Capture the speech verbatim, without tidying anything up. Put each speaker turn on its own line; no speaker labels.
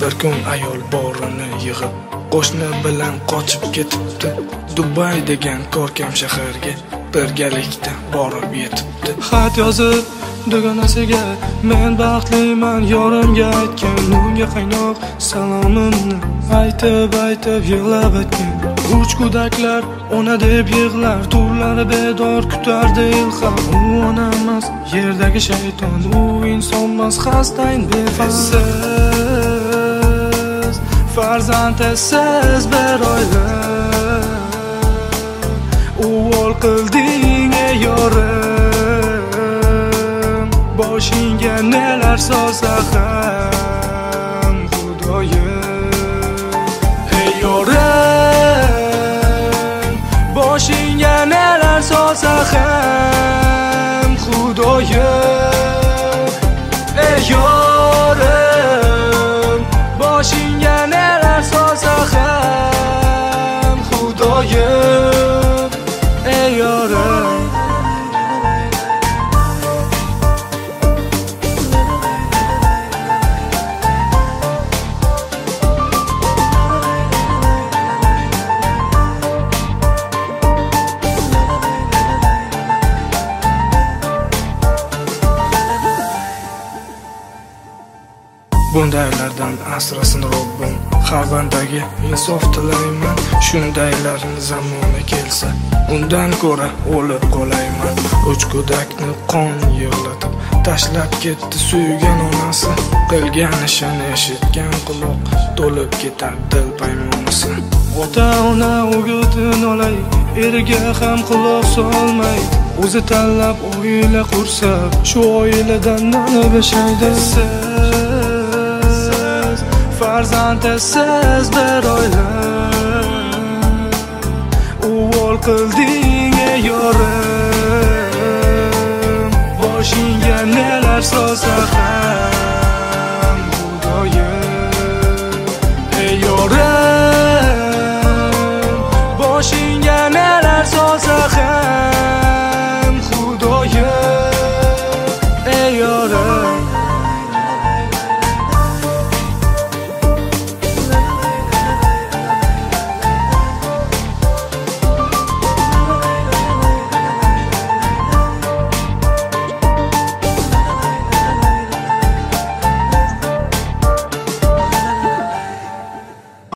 bir kun ayol borini yig'ib qo'shni bilan qochib ketibdi. Dubay degan ko'rkam shaharga birgalikda borib yetibdi. Xat yozib dugonasiga men baxtliman yorimga aytgan, unga qaynoq salomimni aytib aytib yig'lab aytgan. Uch go'daklar ona deb yig'lar, turlari bedor kutardi ilhom. U ona emas, yerdagi shayton, u inson emas, xastayn befarsiz farzand esiz bir oila. Uvol qilding ey yorim, boshingga nelar solsa ham Xudoyim. Ey yorim, boshingga nelar solsa ham Xudoyim. Ey yorim, boshingga nelar solsa ham Xudoyim. Ey yorim, bundaylardan asrasin Robbim, har bandaga insof tilayman. Shundaylarni zamoni kelsa, undan ko'ra o'lib qolayman. Uch go'dakni qon yig'latib tashlab ketdi suygan onasi. Qilgan ishini eshitgan quloq to'lib ketar dil paymonisi. Ota ona o'g'itini olay, eriga ham quloq solmay, o'zi tanlab oila qursa, shu oiladan nolib yashaydi. Farzand esiz bir oila, uvol qilding ey yorim, boshingga nelar solsa ham